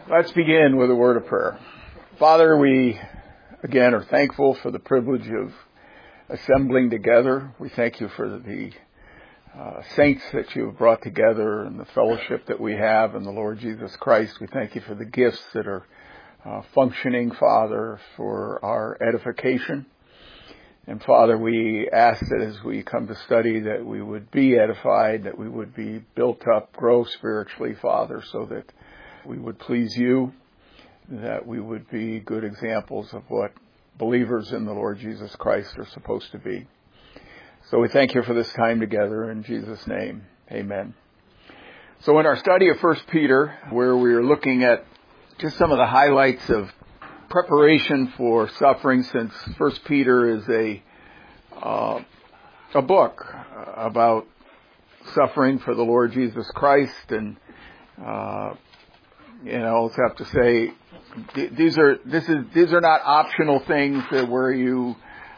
Let's begin with a word of prayer. Father, we again are thankful for the privilege of assembling together. We thank you for the saints that you have brought together and the fellowship that we have in the Lord Jesus Christ. We thank you for the gifts that are functioning, Father, for our edification. And Father, we ask that as we come to study that we would be edified, that we would be built up, grow spiritually, Father, so that we would please you, that we would be good examples of what believers in the Lord Jesus Christ are supposed to be. So we thank you for this time together in Jesus' name. Amen. So in our study of 1 Peter, where we are looking at just some of the highlights of preparation for suffering, since 1 Peter is a book about suffering for the Lord Jesus Christ, and I also have to say these are not optional things where you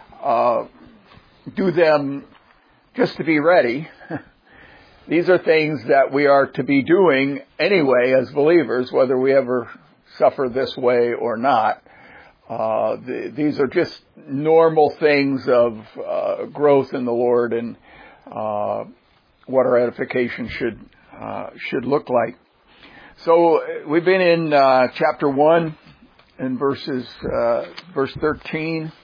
do them just to be ready. These are things that we are to be doing anyway as believers, whether we ever suffer this way or not. These are just normal things of growth in the Lord and what our edification should look like. So we've been in chapter 1 and verse 13,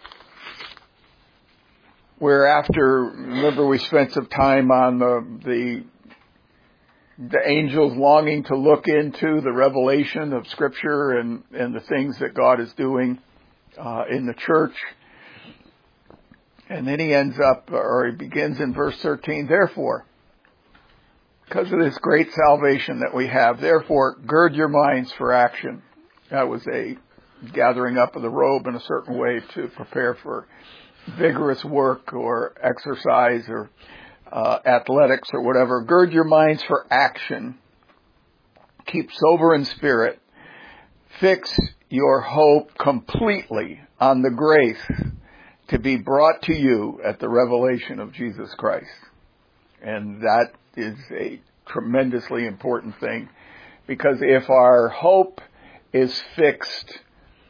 where remember we spent some time on the angels longing to look into the revelation of Scripture and the things that God is doing in the church. And then he begins in verse 13, therefore, because of this great salvation that we have, therefore, gird your minds for action. That was a gathering up of the robe in a certain way to prepare for vigorous work or exercise or athletics or whatever. Gird your minds for action. Keep sober in spirit. Fix your hope completely on the grace to be brought to you at the revelation of Jesus Christ. And that is a tremendously important thing, because if our hope is fixed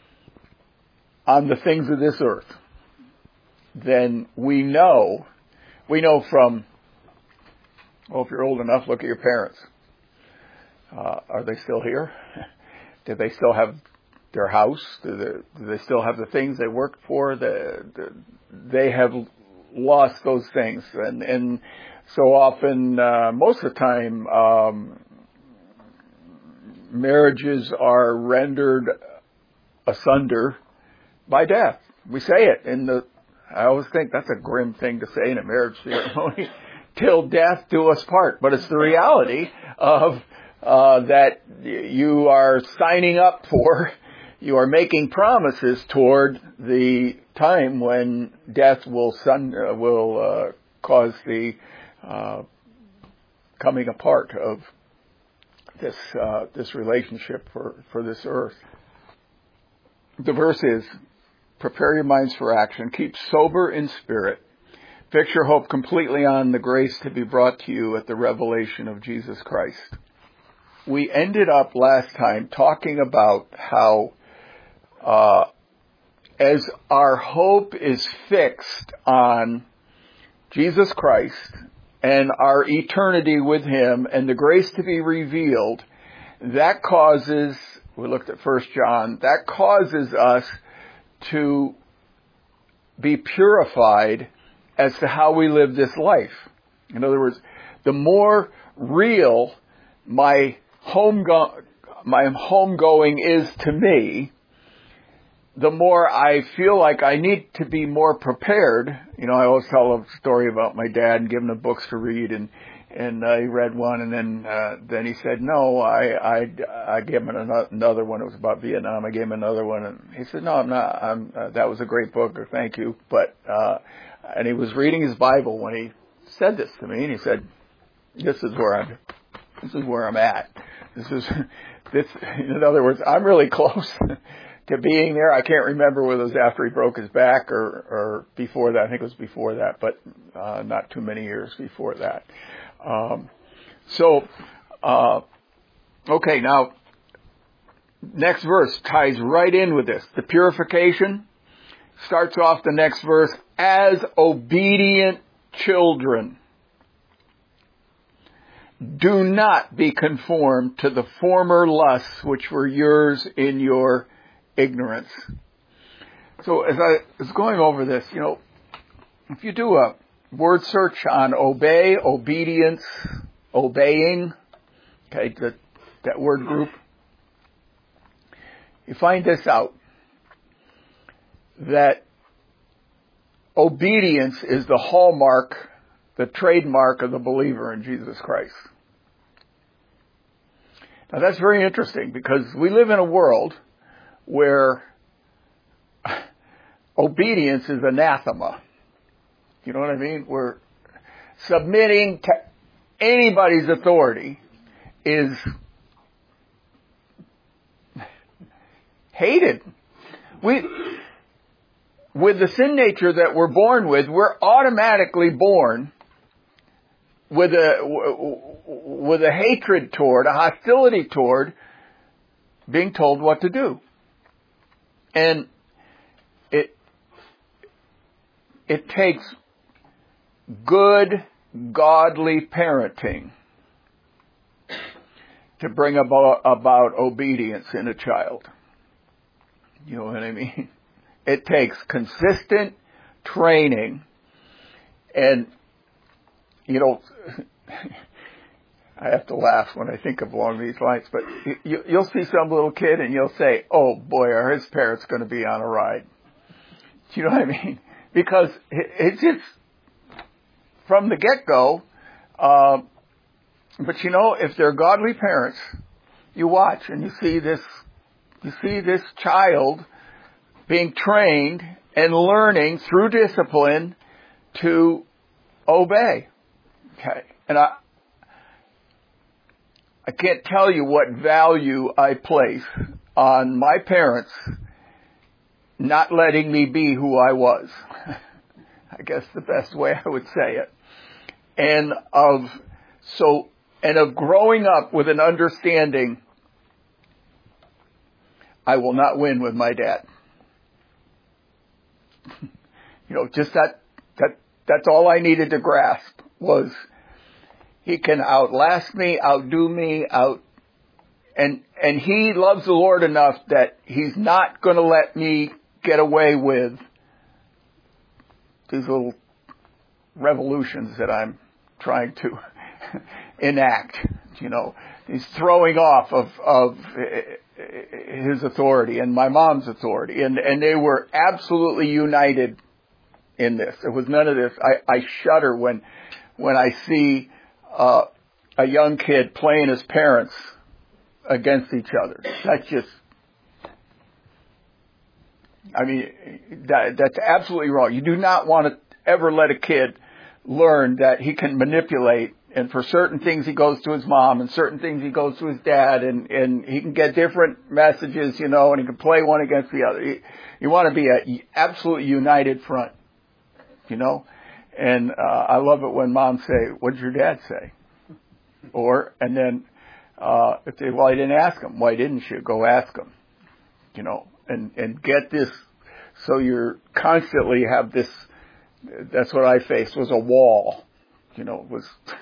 on the things of this earth, then we know from, if you're old enough, look at your parents. Are they still here? Do they still have their house? Do they still have the things they worked for? They have lost those things. And so often, most of the time, marriages are rendered asunder by death. We say it I always think that's a grim thing to say in a marriage ceremony, till death do us part. But it's the reality of that you are signing up for. You are making promises toward the time when death will cause the coming apart of this relationship for this earth. The verse is, prepare your minds for action. Keep sober in spirit. Fix your hope completely on the grace to be brought to you at the revelation of Jesus Christ. We ended up last time talking about how as our hope is fixed on Jesus Christ and our eternity with Him and the grace to be revealed, that causes, we looked at 1 John, that causes us to be purified as to how we live this life. In other words, the more real my homegoing is to me, the more I feel like I need to be more prepared. I always tell a story about my dad and giving him books to read, and he read one, and then he said, no, I gave him another one. It was about Vietnam. I gave him another one, and he said, no, I'm not. That was a great book, or thank you. But and he was reading his Bible when he said this to me, and he said, this is where I'm at. In other words, I'm really close to being there. I can't remember whether it was after he broke his back or before that. I think it was before that, but not too many years before that. Okay, now next verse ties right in with this. The purification starts off the next verse, as obedient children. Do not be conformed to the former lusts which were yours in your ignorance. So as I was going over this, if you do a word search on obey, obedience, obeying, okay, that word group, you find this out, that obedience is the hallmark, the trademark of the believer in Jesus Christ. Now that's very interesting because we live in a world where obedience is anathema. You know what I mean? Where submitting to anybody's authority is hated. With the sin nature that we're born with, we're automatically born with a hatred toward, a hostility toward being told what to do. And it takes good, godly parenting to bring about obedience in a child. You know what I mean? It takes consistent training. And, I have to laugh when I think of along these lines, but you'll see some little kid and you'll say, oh boy, are his parents going to be on a ride. Do you know what I mean? Because it's just from the get-go. But if they're godly parents, you watch and you see this child being trained and learning through discipline to obey. Okay. And I can't tell you what value I place on my parents not letting me be who I was. I guess the best way I would say it. And of growing up with an understanding, I will not win with my dad. Just that's all I needed to grasp was he can outlast me, outdo me, and he loves the Lord enough that he's not going to let me get away with these little revolutions that I'm trying to enact. He's throwing off of his authority and my mom's authority, and they were absolutely united in this. There was none of this. I shudder when I see a young kid playing his parents against each other. That's just, that's absolutely wrong. You do not want to ever let a kid learn that he can manipulate, and for certain things he goes to his mom, and certain things he goes to his dad, and he can get different messages, and he can play one against the other. You want to be an absolutely united front, And I love it when moms say, "What did your dad say?" And then if they, "Well, I didn't ask him." "Why didn't you? Go ask him." And get this. So you're constantly have this. That's what I faced was a wall. It was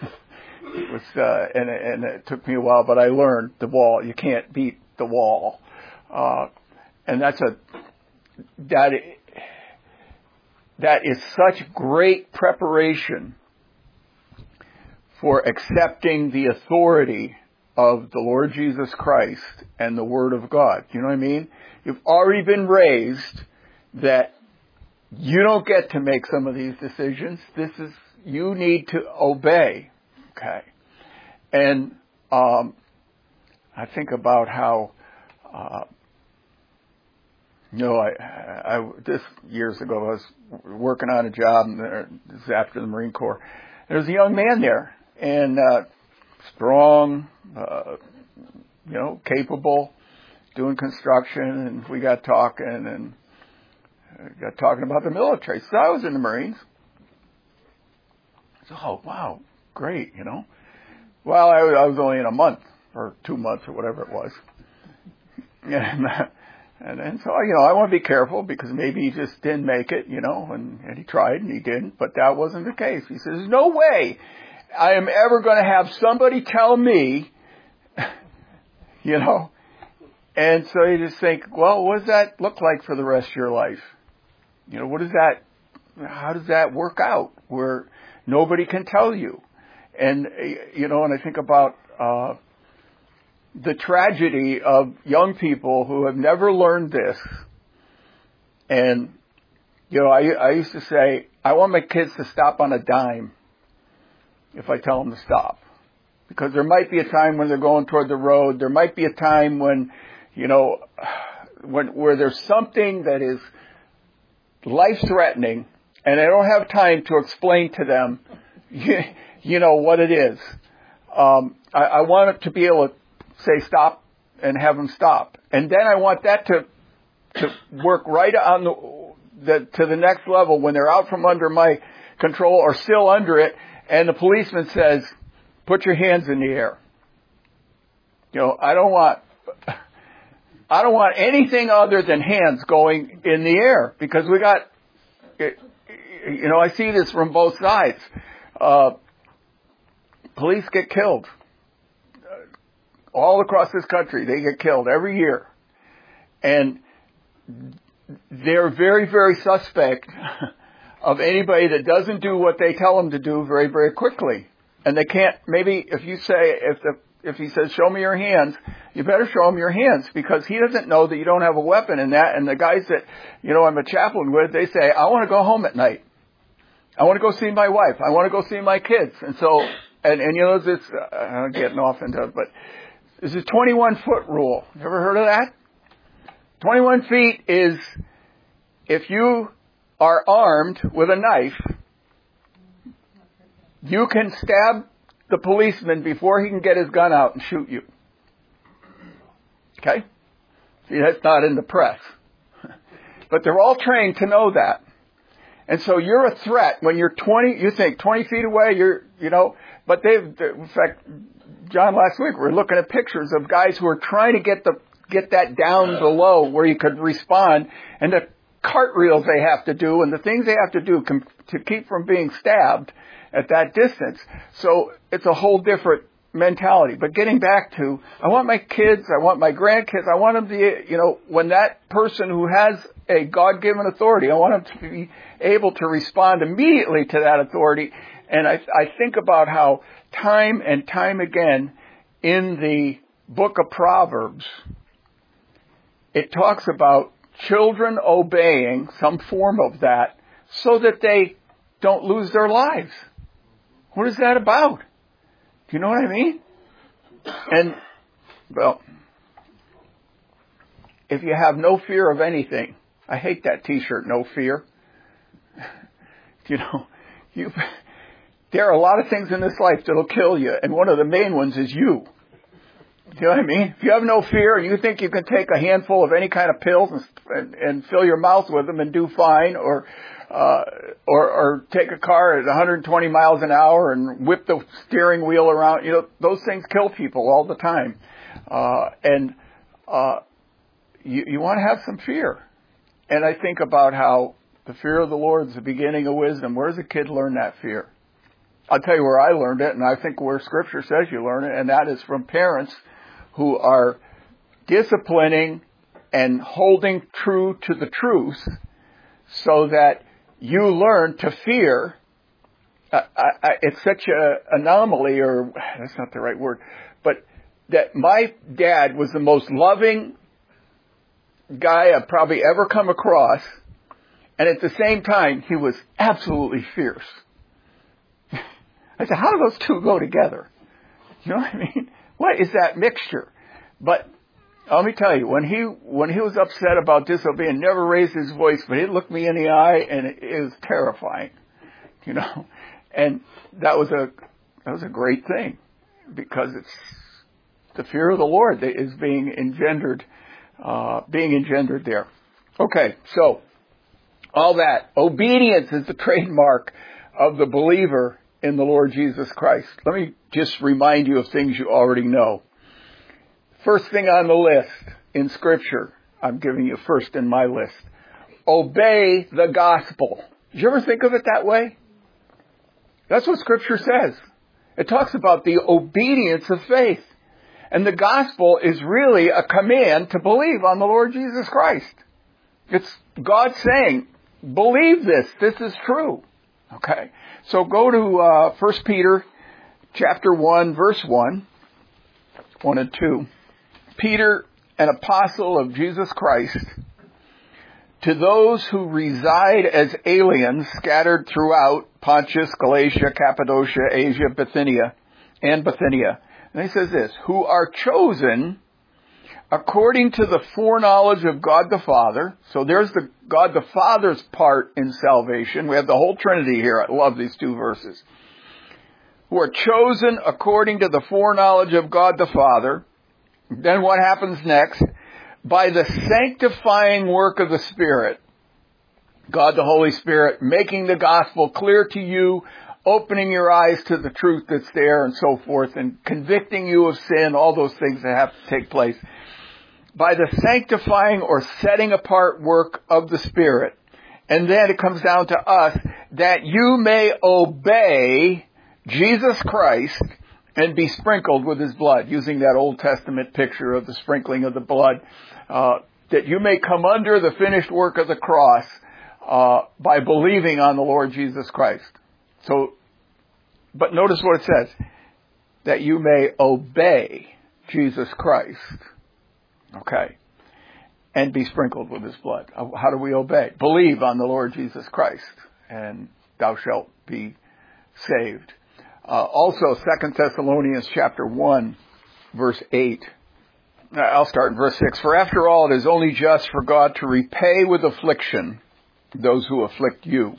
and it took me a while, but I learned the wall. You can't beat the wall, and that is such great preparation for accepting the authority of the Lord Jesus Christ and the Word of God. You know what I mean? You've already been raised that you don't get to make some of these decisions. You need to obey. Okay. And I think about how this years ago, I was working on a job, and this is after the Marine Corps. There was a young man there, and strong, capable, doing construction, and we got talking, and got talking about the military. So I was in the Marines. So, oh, wow, great, Well, I was only in a month, or 2 months, or whatever it was. And so, I want to be careful because maybe he just didn't make it, and he tried and he didn't, but that wasn't the case. He says, there's no way I am ever going to have somebody tell me, and so you just think, well, what does that look like for the rest of your life? How does that work out where nobody can tell you? And, and I think about, the tragedy of young people who have never learned this. And, I used to say, I want my kids to stop on a dime if I tell them to stop. Because there might be a time when they're going toward the road. There might be a time when, where there's something that is life-threatening, and I don't have time to explain to them, what it is. I want it to be able to say stop and have them stop. And then I want that to work right on to the next level when they're out from under my control or still under it, and the policeman says, put your hands in the air. I don't want anything other than hands going in the air, because we got, I see this from both sides. Police get killed. All across this country, they get killed every year. And they're very, very suspect of anybody that doesn't do what they tell them to do very, very quickly. And they can't, maybe if he says, show me your hands, you better show him your hands, because he doesn't know that you don't have a weapon in that. And the guys that, I'm a chaplain with, they say, I want to go home at night. I want to go see my wife. I want to go see my kids. And so, and this, I'm getting off into it, but this is 21-foot rule. You ever heard of that? 21 feet is if you are armed with a knife, you can stab the policeman before he can get his gun out and shoot you. Okay? See, that's not in the press. But they're all trained to know that. And so you're a threat when you're 20 feet away, but in fact, John, last week we were looking at pictures of guys who are trying to get that down below where you could respond, and the cartwheels they have to do and the things they have to do to keep from being stabbed at that distance. So it's a whole different mentality. But getting back to, I want my kids, I want my grandkids, I want them to, when that person who has a God-given authority, I want them to be able to respond immediately to that authority. And I think about how time and time again in the book of Proverbs, it talks about children obeying some form of that so that they don't lose their lives. What is that about? Do you know what I mean? And, well, if you have no fear of anything, I hate that t-shirt, no fear. There are a lot of things in this life that'll kill you, and one of the main ones is you. You know what I mean? If you have no fear and you think you can take a handful of any kind of pills and fill your mouth with them and do fine, or take a car at 120 miles an hour and whip the steering wheel around, those things kill people all the time. You want to have some fear. And I think about how the fear of the Lord is the beginning of wisdom. Where does a kid learn that fear? I'll tell you where I learned it, and I think where Scripture says you learn it, and that is from parents who are disciplining and holding true to the truth so that you learn to fear. It's such an anomaly, or that's not the right word, but that my dad was the most loving guy I've probably ever come across, and at the same time, he was absolutely fierce. I said, how do those two go together? You know what I mean? What is that mixture? But let me tell you, when he was upset about disobeying, never raised his voice, but he looked me in the eye, and it was terrifying, And that was a great thing, because it's the fear of the Lord that is being engendered there. Okay, so all that obedience is the trademark of the believer in the Lord Jesus Christ. Let me just remind you of things you already know. First thing on the list, in Scripture, I'm giving you first in my list. Obey the gospel. Did you ever think of it that way? That's what Scripture says. It talks about the obedience of faith. And the gospel is really a command to believe on the Lord Jesus Christ. It's God saying, believe this. This is true. Okay. So go to 1 Peter chapter 1, verse 1 and 2. Peter, an apostle of Jesus Christ, to those who reside as aliens scattered throughout Pontus, Galatia, Cappadocia, Asia, Bithynia. And he says this, who are chosen according to the foreknowledge of God the Father. So there's the God the Father's part in salvation. We have the whole Trinity here. I love these two verses. Who are chosen according to the foreknowledge of God the Father. Then what happens next? By the sanctifying work of the Spirit. God the Holy Spirit making the gospel clear to you, opening your eyes to the truth that's there and so forth, and convicting you of sin, all those things that have to take place. By the sanctifying or setting apart work of the Spirit. And then it comes down to us, that you may obey Jesus Christ and be sprinkled with His blood, using that Old Testament picture of the sprinkling of the blood, that you may come under the finished work of the cross by believing on the Lord Jesus Christ. So, but notice what it says, that you may obey Jesus Christ, okay, and be sprinkled with His blood. How do we obey? Believe on the Lord Jesus Christ, and thou shalt be saved. Also, 2 Thessalonians chapter 1, verse 8. I'll start in verse 6. For after all, it is only just for God to repay with affliction those who afflict you.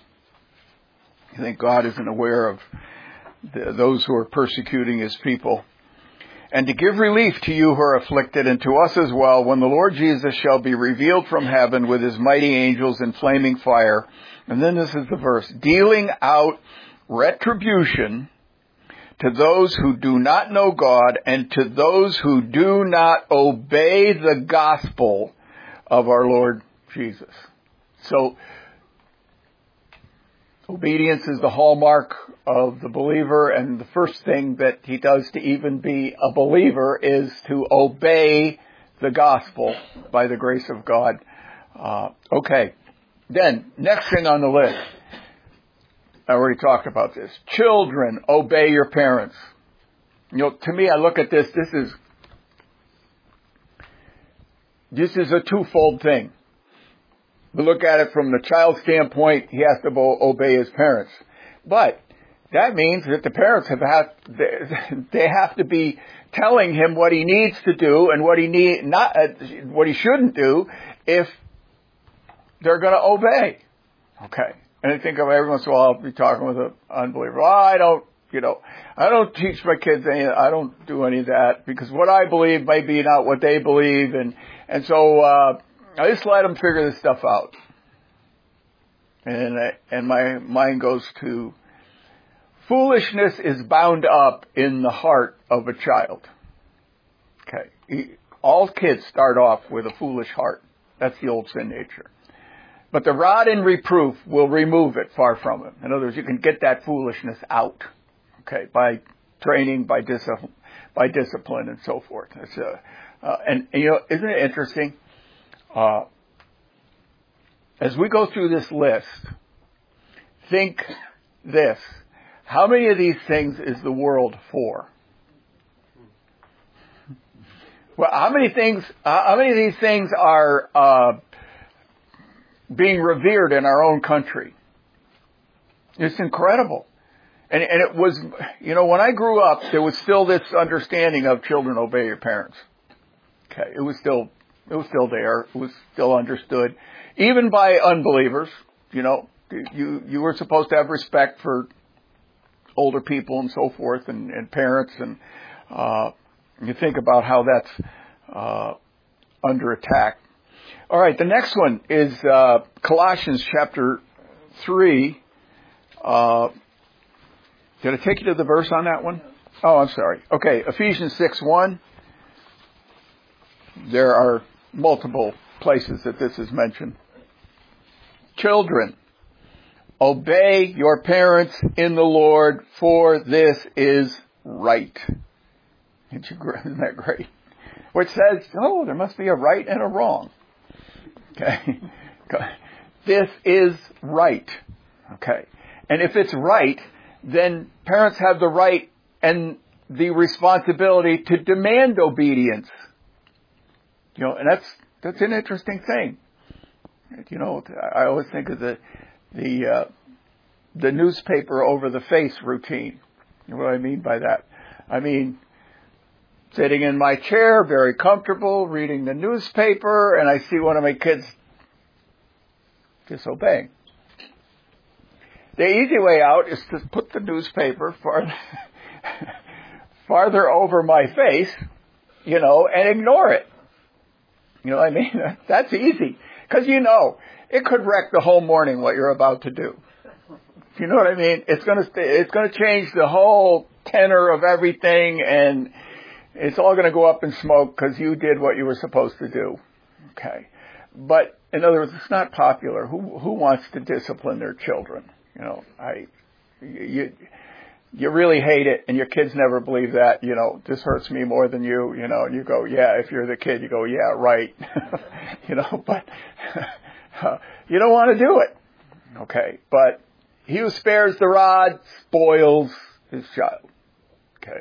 I think God isn't aware of those who are persecuting His people. And to give relief to you who are afflicted, and to us as well, when the Lord Jesus shall be revealed from heaven with His mighty angels in flaming fire. And then this is the verse. Dealing out retribution to those who do not know God, and to those who do not obey the gospel of our Lord Jesus. So, obedience is the hallmark of the believer, and the first thing that he does to even be a believer is to obey the gospel by the grace of God. Okay. Then, next thing on the list. I already talked about this. Children, obey your parents. You know, to me, I look at this, this is a twofold thing. We look at it from the child's standpoint, he has to obey his parents. But that means that the parents they have to be telling him what he needs to do and what he shouldn't do if they're going to obey. Okay. And I think of every once in a while I'll be talking with an unbeliever. Oh, I don't teach my kids any, I don't do any of that because what I believe might be not what they believe. And so, I just let them figure this stuff out. And my mind goes to foolishness is bound up in the heart of a child. Okay. All kids start off with a foolish heart. That's the old sin nature. But the rod and reproof will remove it far from him. In other words, you can get that foolishness out, okay, by training, by discipline, and so forth. And you know, isn't it interesting? As we go through this list, think this: how many of these things is the world for? Well, how many of these things are being revered in our own country? It's incredible. And it was, you know, when I grew up, there was still this understanding of children obey your parents. Okay. It was still there. It was still understood. Even by unbelievers, you know, you were supposed to have respect for older people and so forth and parents. And, you think about how that's, under attack. All right, the next one is Colossians chapter 3. Did I take you to the verse on that one? Oh, I'm sorry. Okay, Ephesians 6:1. There are multiple places that this is mentioned. Children, obey your parents in the Lord, for this is right. Isn't that great? Which says, oh, there must be a right and a wrong. Okay. This is right. Okay. And if it's right, then parents have the right and the responsibility to demand obedience. And that's an interesting thing. I always think of the newspaper over the face routine. You know what I mean by that? I mean, sitting in my chair, very comfortable, reading the newspaper, and I see one of my kids disobeying. The easy way out is to put the newspaper farther over my face, and ignore it. You know what I mean? That's easy. Because it could wreck the whole morning what you're about to do. You know what I mean? It's going to change the whole tenor of everything, and it's all going to go up in smoke because you did what you were supposed to do. Okay. But in other words, it's not popular. Who wants to discipline their children? You really hate it, and your kids never believe that. This hurts me more than you. And you go, yeah. If you're the kid, you go, yeah, right. But you don't want to do it. Okay, but he who spares the rod spoils his child. Okay.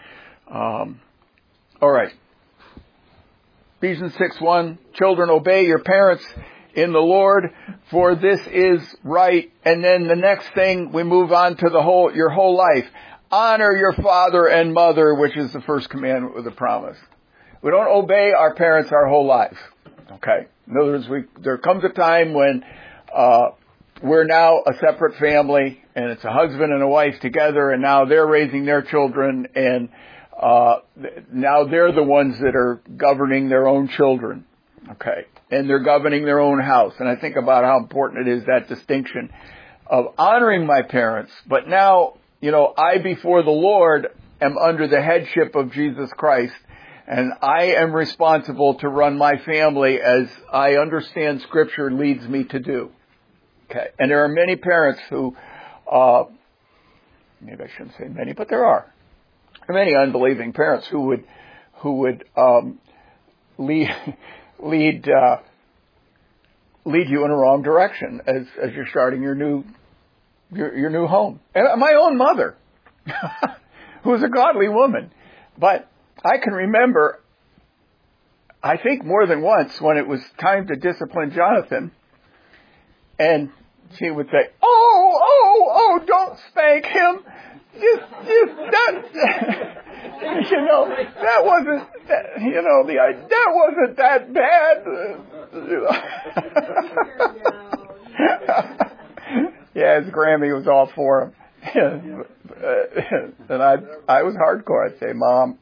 All right. Ephesians 6:1, children, obey your parents in the Lord, for this is right. And then the next thing, we move on to your whole life. Honor your father and mother, which is the first commandment with a promise. We don't obey our parents our whole lives. Okay. In other words, there comes a time when we're now a separate family, and it's a husband and a wife together, and now they're raising their children, and now they're the ones that are governing their own children. Okay. And they're governing their own house. And I think about how important it is, that distinction of honoring my parents. But now, I before the Lord am under the headship of Jesus Christ, and I am responsible to run my family as I understand Scripture leads me to do. Okay. And there are many parents who, maybe I shouldn't say many, but there are many unbelieving parents who would lead you in a wrong direction as you're starting your new home. And my own mother, who was a godly woman, but I can remember, I think more than once, when it was time to discipline Jonathan, and she would say, "Oh, don't spank him. That wasn't that bad." Yeah, his Grammy was all for him. And I was hardcore. I'd say, "Mom."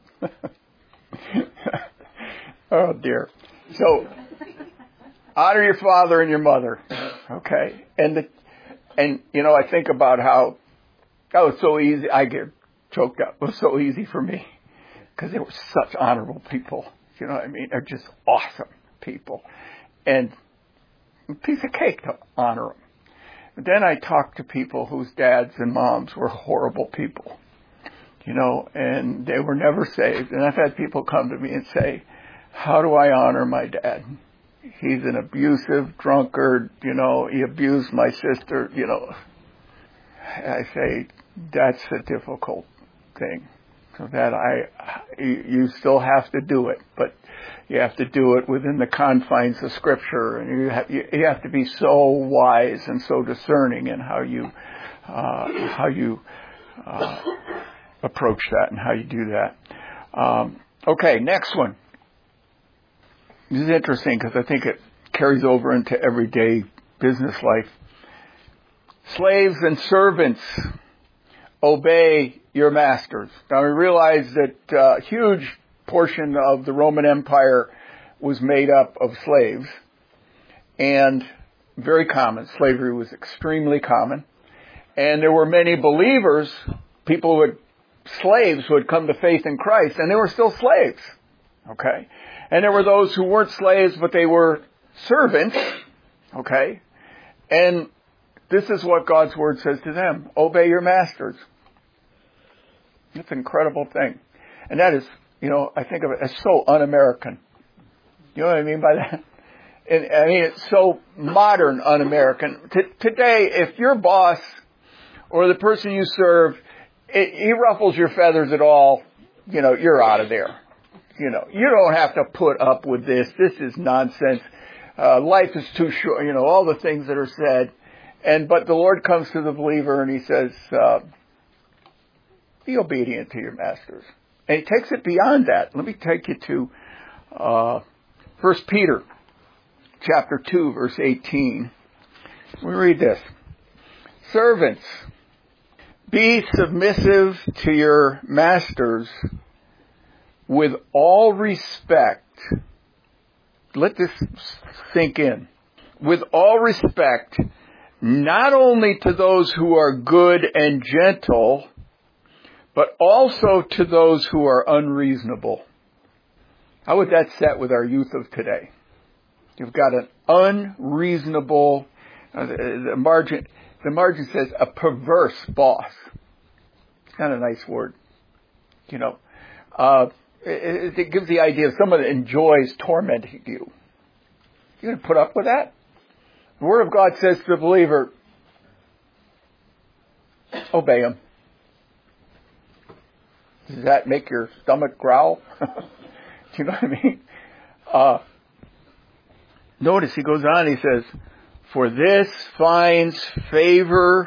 Oh dear. So, honor your father and your mother. Okay. And I think about how that was so easy. I get choked up. It was so easy for me because they were such honorable people. You know what I mean? They're just awesome people. And a piece of cake to honor them. But then I talked to people whose dads and moms were horrible people, and they were never saved. And I've had people come to me and say, "How do I honor my dad? He's an abusive drunkard, he abused my sister, I say, that's a difficult thing. So that you still have to do it, but you have to do it within the confines of Scripture, and you have to be so wise and so discerning in how you approach that and how you do that." Okay, next one. This is interesting because I think it carries over into everyday business life. Slaves and servants, obey your masters. Now we realize that a huge portion of the Roman Empire was made up of slaves, and very common. Slavery was extremely common. And there were many believers, slaves who had come to faith in Christ, and they were still slaves. Okay. And there were those who weren't slaves, but they were servants. Okay. And this is what God's word says to them. Obey your masters. It's an incredible thing. And that is, I think of it as so un-American. You know what I mean by that? And I mean, it's so modern un-American. Today, if your boss or the person you serve, he ruffles your feathers at all, you're out of there. You don't have to put up with this. This is nonsense. Life is too short. All the things that are said. But the Lord comes to the believer and he says, be obedient to your masters. And he takes it beyond that. Let me take you to 1 Peter chapter 2, verse 18. We read this. Servants, be submissive to your masters with all respect. Let this sink in. With all respect, not only to those who are good and gentle, but also to those who are unreasonable. How would that set with our youth of today? You've got an unreasonable, the margin says a perverse boss. It's kind of a nice word. It gives the idea of someone that enjoys tormenting you. You going to put up with that? The Word of God says to the believer, obey him. Does that make your stomach growl? Do you know what I mean? Notice he goes on, he says, for this finds favor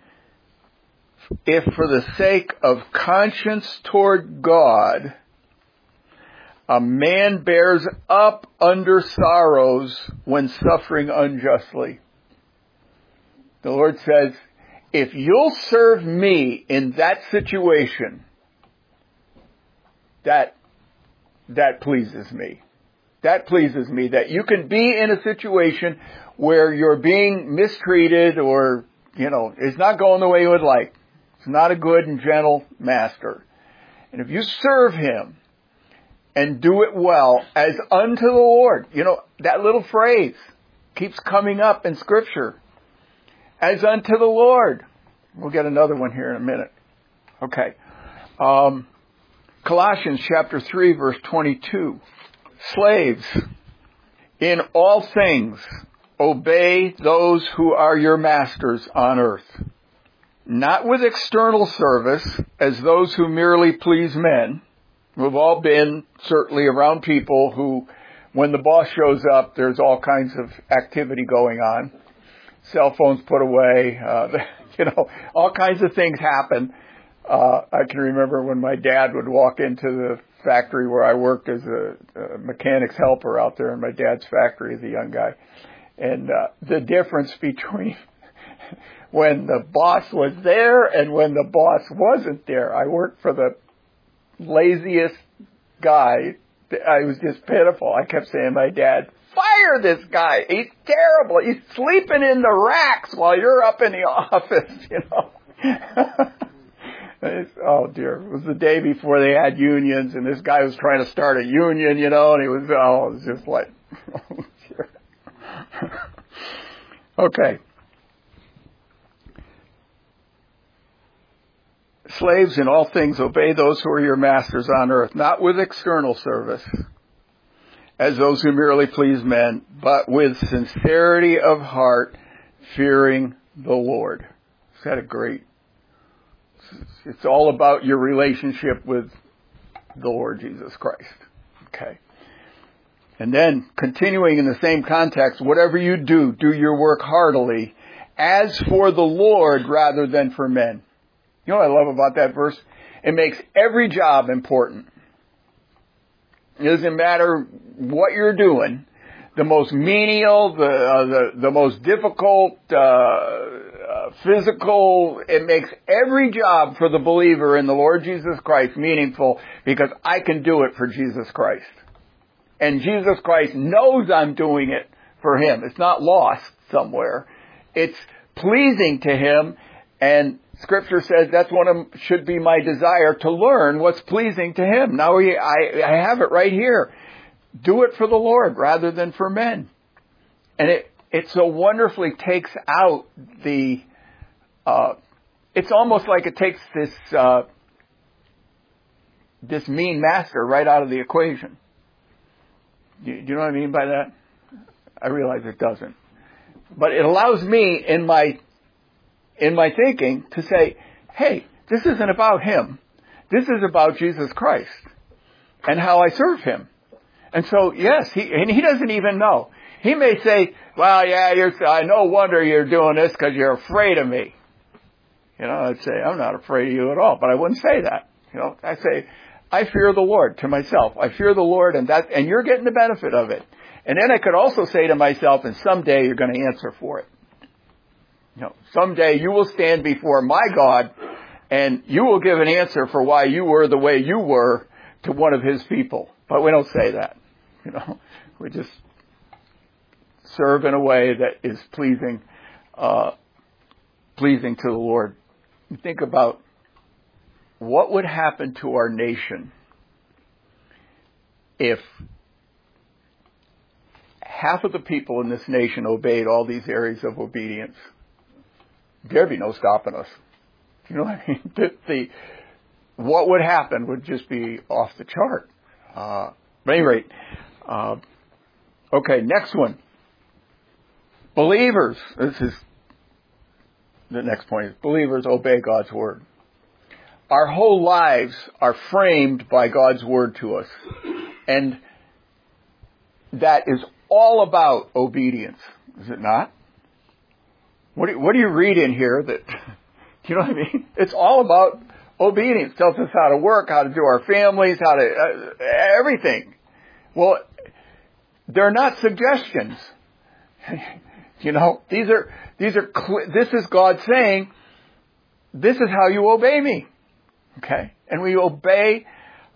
if for the sake of conscience toward God, a man bears up under sorrows when suffering unjustly. The Lord says, if you'll serve me in that situation, that pleases me. That pleases me, that you can be in a situation where you're being mistreated or, it's not going the way you would like. It's not a good and gentle master. And if you serve him and do it well as unto the Lord, that little phrase keeps coming up in Scripture. As unto the Lord. We'll get another one here in a minute. Okay. Colossians chapter 3, verse 22. Slaves, in all things, obey those who are your masters on earth, not with external service as those who merely please men. We've all been certainly around people who, when the boss shows up, there's all kinds of activity going on. Cell phones put away, all kinds of things happen. I can remember when my dad would walk into the factory where I worked as a mechanic's helper out there in my dad's factory as a young guy. And the difference between when the boss was there and when the boss wasn't there. I worked for the laziest guy. I was just pitiful. I kept saying to my dad, fire this guy. He's terrible. He's sleeping in the racks while you're up in the office, Oh dear. It was the day before they had unions and this guy was trying to start a union, and it was just like, okay. Slaves, in all things, obey those who are your masters on earth, not with external service, as those who merely please men, but with sincerity of heart, fearing the Lord. Is that a great? It's all about your relationship with the Lord Jesus Christ. Okay. And then, continuing in the same context, whatever you do, do your work heartily, as for the Lord rather than for men. You know what I love about that verse? It makes every job important. It doesn't matter what you're doing. The most menial, the most difficult, physical, it makes every job for the believer in the Lord Jesus Christ meaningful because I can do it for Jesus Christ. And Jesus Christ knows I'm doing it for Him. It's not lost somewhere. It's pleasing to Him, and Scripture says that's should be my desire, to learn what's pleasing to Him. Now I have it right here. Do it for the Lord rather than for men. And it so wonderfully takes out it's almost like it takes this mean master right out of the equation. Do you know what I mean by that? I realize it doesn't. But it allows me in my thinking to say, hey, this isn't about him. This is about Jesus Christ and how I serve him. And so, yes, he doesn't even know. He may say, well, yeah, no wonder you're doing this because you're afraid of me. I'd say, I'm not afraid of you at all, but I wouldn't say that. I say, I fear the Lord to myself. I fear the Lord, and you're getting the benefit of it. And then I could also say to myself, and someday you're going to answer for it. Someday you will stand before my God, and you will give an answer for why you were the way you were to one of his people. But we don't say that. We just serve in a way that is pleasing to the Lord. You think about what would happen to our nation if half of the people in this nation obeyed all these areas of obedience. There'd be no stopping us. You know what I mean? What would happen would just be off the chart. At any rate, okay, next one. Believers, this is the next point, believers obey God's word. Our whole lives are framed by God's word to us. And that is all about obedience, is it not? What do you read in here that, you know what I mean? It's all about obedience. It tells us how to work, how to do our families, how to, everything. Well, they're not suggestions. This is God saying, this is how you obey me. Okay? And we obey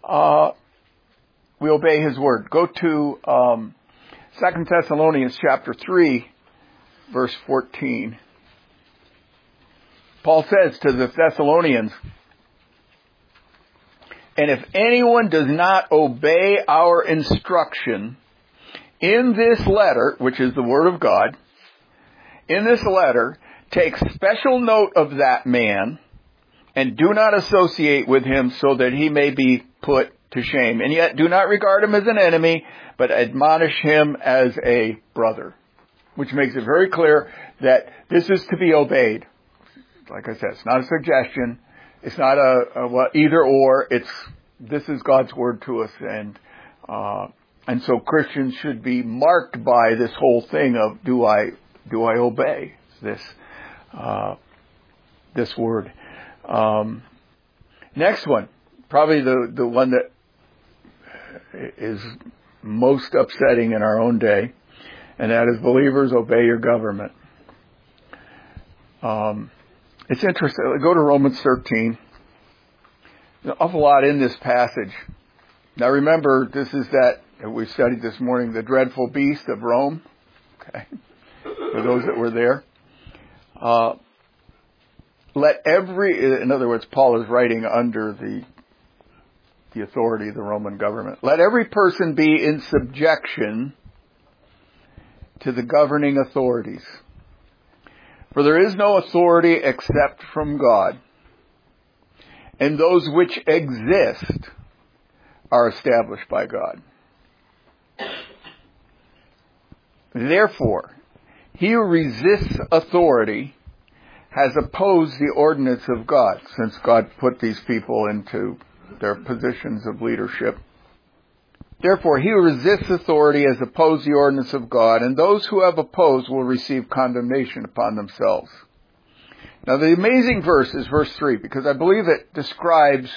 his word. Go to 2 Thessalonians chapter 3, verse 14. Paul says to the Thessalonians, and if anyone does not obey our instruction in this letter, which is the word of God, in this letter, take special note of that man and do not associate with him so that he may be put to shame. And yet do not regard him as an enemy, but admonish him as a brother. Which makes it very clear that this is to be obeyed. Like I said, it's not a suggestion. It's not a either or. This is God's word to us. And so Christians should be marked by this whole thing of, do I obey this word? Next one, probably the one that is most upsetting in our own day, and that is believers obey your government. It's interesting. Go to Romans 13. There's an awful lot in this passage. Now remember, this is that we studied this morning, the dreadful beast of Rome. Okay, for those that were there. In other words, Paul is writing under the authority of the Roman government. Let every person be in subjection to the governing authorities. For there is no authority except from God, and those which exist are established by God. Therefore, he who resists authority has opposed the ordinance of God, since God put these people into their positions of leadership. Therefore, he who resists authority has opposed the ordinance of God, and those who have opposed will receive condemnation upon themselves. Now, the amazing verse is verse 3, because I believe it describes,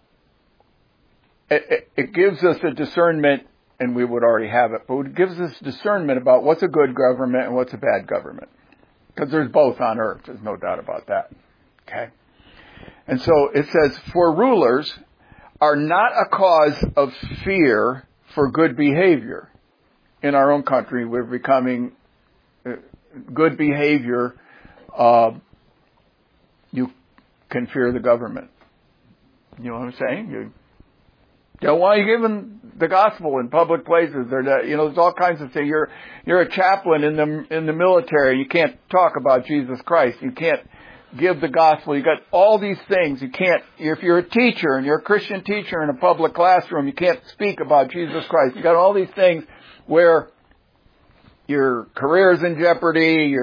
it gives us a discernment, and we would already have it, but it gives us discernment about what's a good government and what's a bad government. Because there's both on earth, there's no doubt about that. Okay? And so it says, for rulers are not a cause of fear for good behavior. In our own country, we're becoming good behavior. can fear the government. You know what I'm saying? You don't want you giving the gospel in public places. There's all kinds of things. You're a chaplain in the military. You can't talk about Jesus Christ. You can't give the gospel. You got all these things. You can't. If you're a teacher and you're a Christian teacher in a public classroom, you can't speak about Jesus Christ. You got all these things where your career is in jeopardy.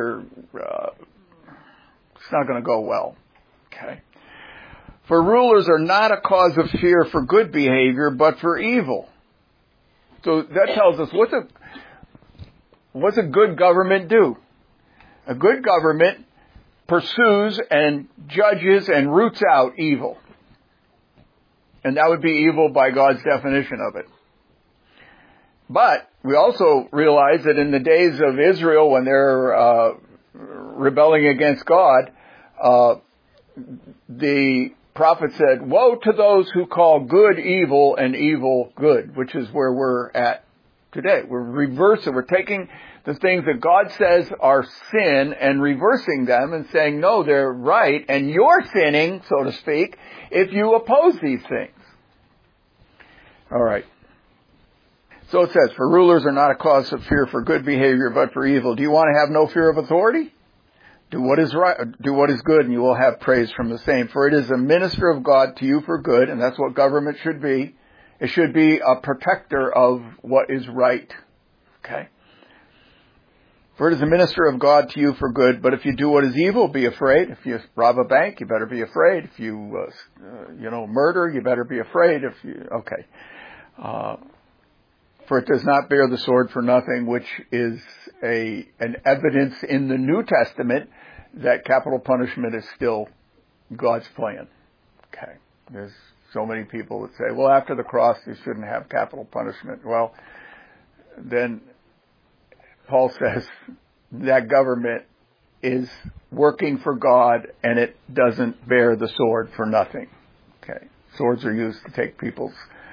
It's not going to go well. Okay. For rulers are not a cause of fear for good behavior, but for evil. So that tells us what's a good government do? A good government pursues and judges and roots out evil. And that would be evil by God's definition of it. But we also realize that in the days of Israel, when they're rebelling against God, the prophet said, woe to those who call good evil and evil good, which is where we're at today. We're reversing. We're taking the things that God says are sin and reversing them and saying, no, they're right, and you're sinning, so to speak, if you oppose these things. All right. So it says, for rulers are not a cause of fear for good behavior, but for evil. Do you want to have no fear of authority? Do what is right, do what is good, and you will have praise from the same. For it is a minister of God to you for good, and that's what government should be. It should be a protector of what is right. Okay? For it is a minister of God to you for good, but if you do what is evil, be afraid. If you rob a bank, you better be afraid. If you, murder, you better be afraid. For it does not bear the sword for nothing, which is an evidence in the New Testament that capital punishment is still God's plan. Okay. There's so many people that say, well, after the cross, you shouldn't have capital punishment. Well, then Paul says that government is working for God and it doesn't bear the sword for nothing. Okay. Swords are used to take people's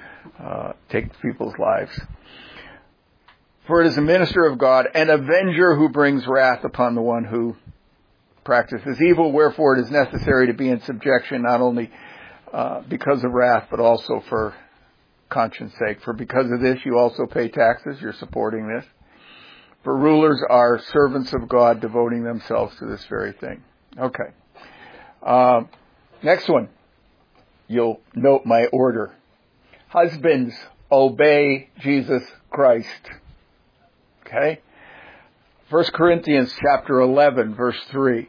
lives. For it is a minister of God, an avenger who brings wrath upon the one who practices evil. Wherefore it is necessary to be in subjection, not only because of wrath, but also for conscience sake. For because of this you also pay taxes. You're supporting this. For rulers are servants of God, devoting themselves to this very thing. Okay. Next one. You'll note my order. Husbands, obey Jesus Christ. Okay? 1 Corinthians chapter 11, verse 3.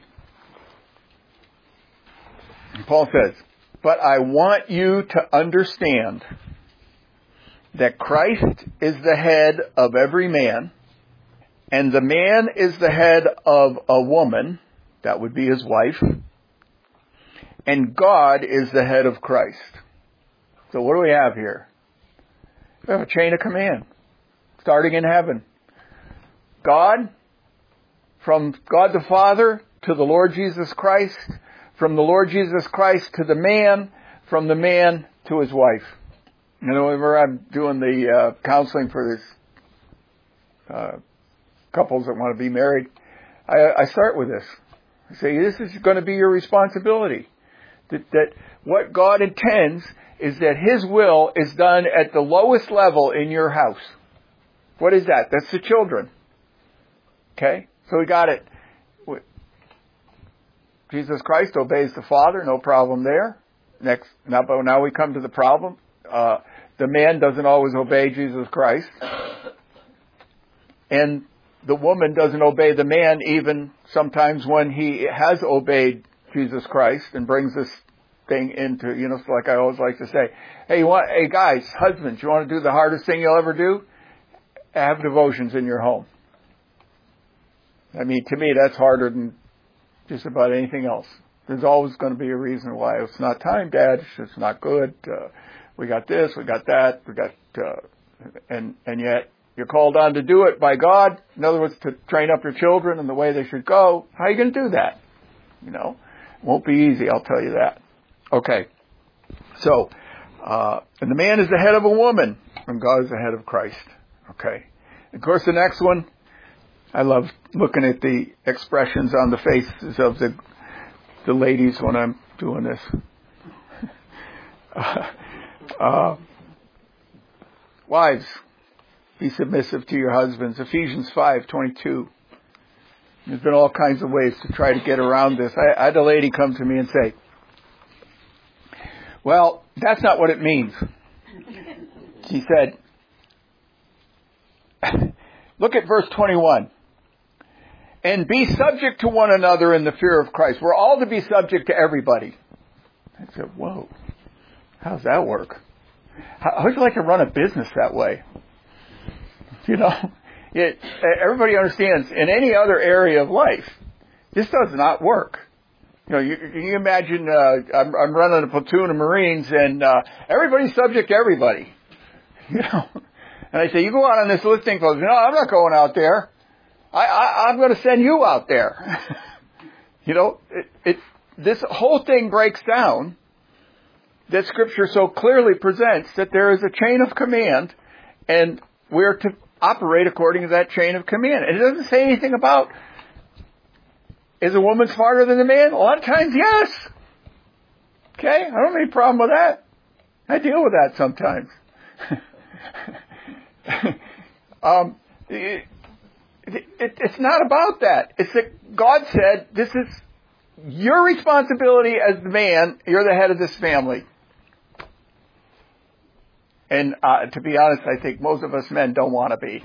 Paul says, but I want you to understand that Christ is the head of every man, and the man is the head of a woman, that would be his wife, and God is the head of Christ. So what do we have here? We have a chain of command, starting in heaven. God, from God the Father to the Lord Jesus Christ, from the Lord Jesus Christ to the man, from the man to his wife. You know, whenever I'm doing the counseling for these couples that want to be married, I start with this. I say, this is going to be your responsibility. That what God intends is that His will is done at the lowest level in your house. What is that? That's the children. Okay? So we got it. Jesus Christ obeys the Father, no problem there. Now we come to the problem. The man doesn't always obey Jesus Christ. And the woman doesn't obey the man even sometimes when he has obeyed Jesus Christ and brings this thing into, like I always like to say, hey guys, husbands, you want to do the hardest thing you'll ever do? Have devotions in your home. I mean, to me, that's harder than just about anything else. There's always going to be a reason why. It's not time, Dad. It's not good. We got this, we got that, and yet you're called on to do it by God. In other words, to train up your children in the way they should go. How are you going to do that? It won't be easy, I'll tell you that. Okay. So, and the man is the head of a woman, and God is the head of Christ. Okay. Of course, the next one, I love looking at the expressions on the faces of the ladies when I'm doing this. Wives, be submissive to your husbands. Ephesians 5:22. There's been all kinds of ways to try to get around this. I had a lady come to me and say, well, that's not what it means. She said, look at verse 21. And be subject to one another in the fear of Christ. We're all to be subject to everybody. I said, whoa, how does that work? How would you like to run a business that way? Everybody understands in any other area of life, this does not work. You imagine I'm running a platoon of Marines and everybody's subject to everybody. And I say, you go out on this listing post. No, I'm not going out there. I'm going to send you out there. This whole thing breaks down that Scripture so clearly presents that there is a chain of command and we're to operate according to that chain of command. And it doesn't say anything about, is a woman smarter than a man? A lot of times, yes. Okay? I don't have any problem with that. I deal with that sometimes. It's not about that. It's that God said, this is your responsibility as the man. You're the head of this family. And to be honest, I think most of us men don't want to be.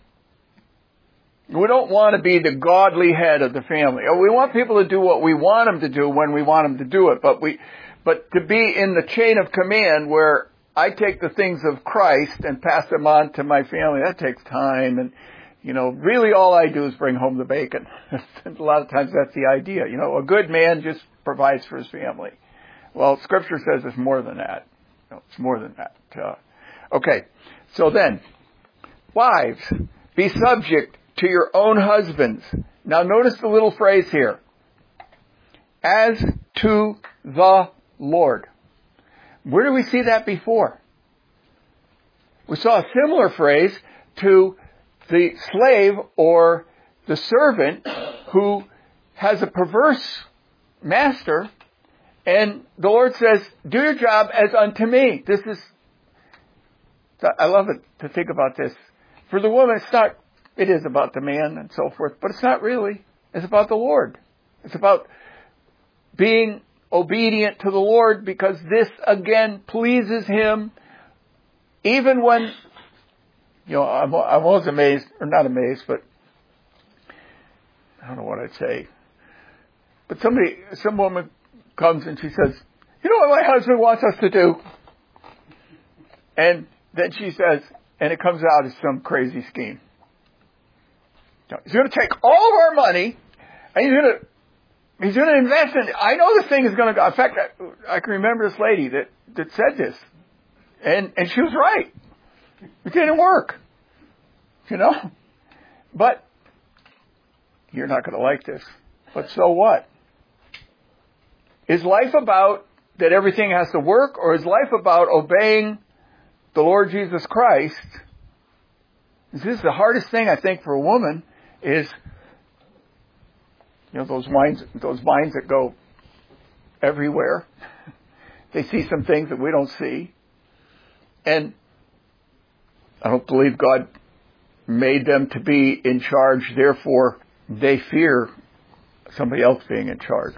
We don't want to be the godly head of the family. We want people to do what we want them to do when we want them to do it. But to be in the chain of command where I take the things of Christ and pass them on to my family, that takes time. And, really all I do is bring home the bacon. A lot of times that's the idea. A good man just provides for his family. Well, Scripture says it's more than that. It's more than that. Okay, so then, wives, be subject to your own husbands. Now notice the little phrase here. As to the Lord. Where do we see that before? We saw a similar phrase to the slave or the servant who has a perverse master, and the Lord says, do your job as unto me. I love it to think about this. For the woman, it is about the man and so forth, but it's not really. It's about the Lord. It's about being obedient to the Lord because this, again, pleases Him. Even when, I'm always amazed, or not amazed, but I don't know what I'd say. But some woman comes and she says, you know what my husband wants us to do? And then she says, and it comes out as some crazy scheme. He's going to take all of our money, and he's going to invest in it. I know this thing is going to go. In fact, I can remember this lady that said this, and she was right. It didn't work, But you're not going to like this. But so what? Is life about that everything has to work, or is life about obeying the Lord Jesus Christ? This is the hardest thing, I think, for a woman is, those vines that go everywhere. They see some things that we don't see. And I don't believe God made them to be in charge, therefore they fear somebody else being in charge.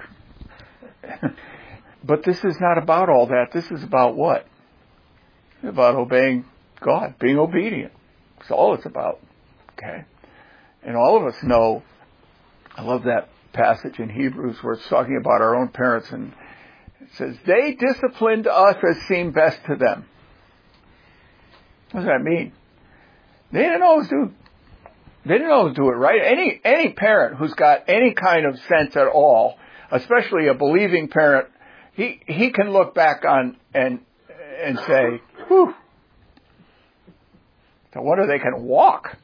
But this is not about all that. This is about what? It's about obeying God, being obedient. That's all it's about. Okay? And all of us know, I love that passage in Hebrews where it's talking about our own parents, and it says, they disciplined us as seemed best to them. What does that mean? They didn't always do it right. Any parent who's got any kind of sense at all, especially a believing parent, he can look back on and say, whew, no wonder they can walk.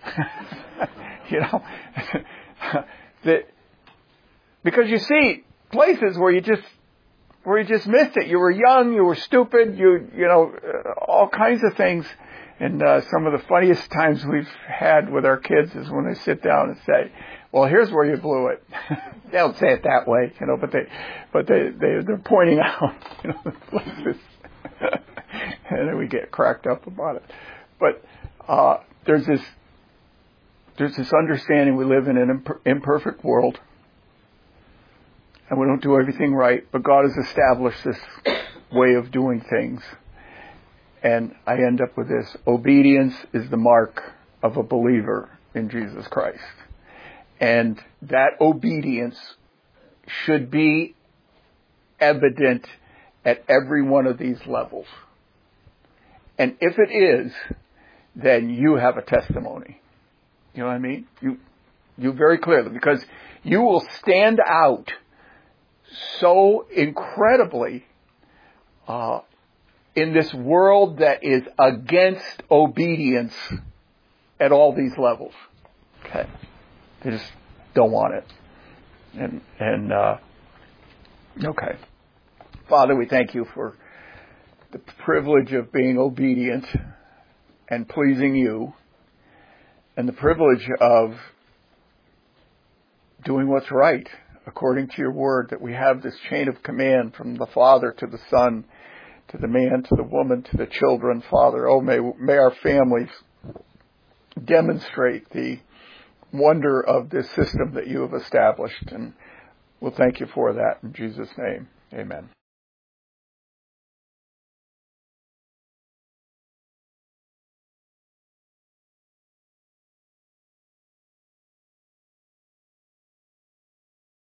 Because you see places where you just missed it. You were young, you were stupid, all kinds of things. And some of the funniest times we've had with our kids is when they sit down and say, "Well, here's where you blew it." They don't say it that way, but they're pointing out, like this, and then we get cracked up about it. But there's this understanding we live in an imperfect world, and we don't do everything right. But God has established this way of doing things. And I end up with this. Obedience is the mark of a believer in Jesus Christ. And that obedience should be evident at every one of these levels. And if it is, then you have a testimony. You know what I mean? You very clearly, because you will stand out so incredibly in this world that is against obedience at all these levels. Okay. They just don't want it. And okay. Father, we thank you for the privilege of being obedient and pleasing you, and the privilege of doing what's right according to your word, that we have this chain of command from the Father to the Son, to the man, to the woman, to the children. Father, may our families demonstrate the wonder of this system that you have established. And we'll thank you for that in Jesus' name. Amen.